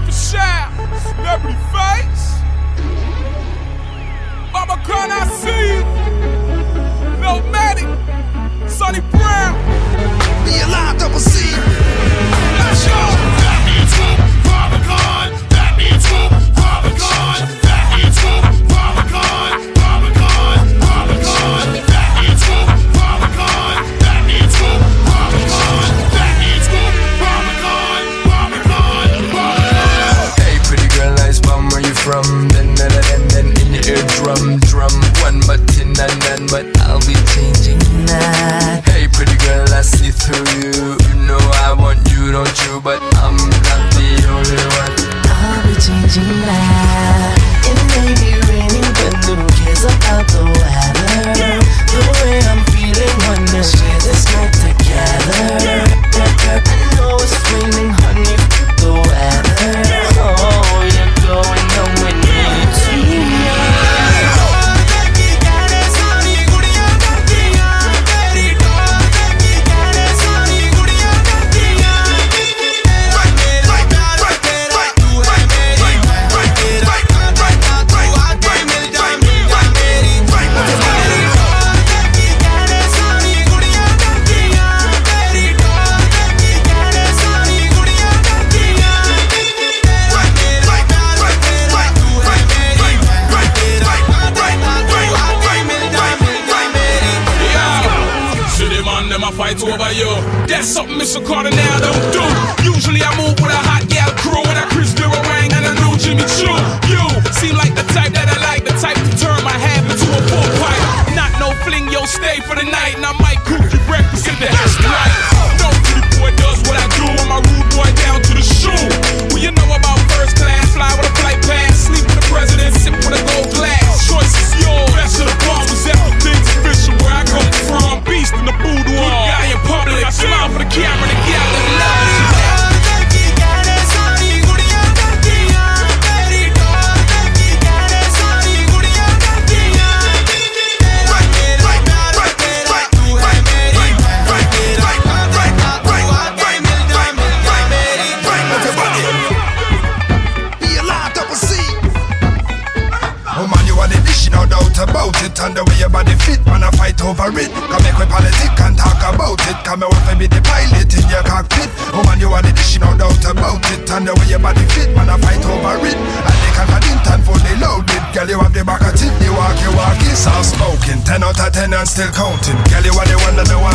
for Shaq, Celebrity Face. Mama Con, I see you. Lil Maddie, Sonny Brown. Be alive, double C. Let's go. That means whoop, Barbican. That means whoop, Barbican. That means whoop, Barbican. Barbican, Barbican. That means whoop, Barbican. That means whoop, Barbican. That means whoop, Barbican. Barbican, Barbican. Hey, pretty girl, nice bum, where you from? Then in your eardrum, drum. One button and but I'll be changing that. Hey, pretty girl, I see through you. You know I want you, don't you? But I'm not the only one. I'll be changing that. It may be raining, but who cares about the weather? The way I'm feeling when we share this night together. I know it's raining, honey, the weather. Oh, you're going home with me tonight. Fight over you. That's something Mr. Carter now don't do. Usually I move with a hot gal crew and a Chris Boomerang and a new Jimmy Choo. You seem like the type that I like, the type to turn my habit to a full pipe. Not no fling, yo, stay for the night, and I might cook you breakfast in the house tonight. No pretty boy does what I do, and my rude boy down to the shoe. Well, you know about first class, fly with a flight pass, sleep with the president, sip with a gold glass. Choice is yours. Best of the bombs, everything's official. Where I come from, beast in the boudoir. In public, I smile for the camera and the gal that love it. About it and the way your body fit, man, I fight over it. Come make we politic and talk about it. Come me want to be the pilot in your cockpit. Oh man, you are the dish, no doubt about it. And the way your body fit, man, I fight over it. And they confident and fully loaded. Girl, you have the back of tip, the walkie, soft smoking. 10 out of 10 and still counting. Girl, you are the one that me want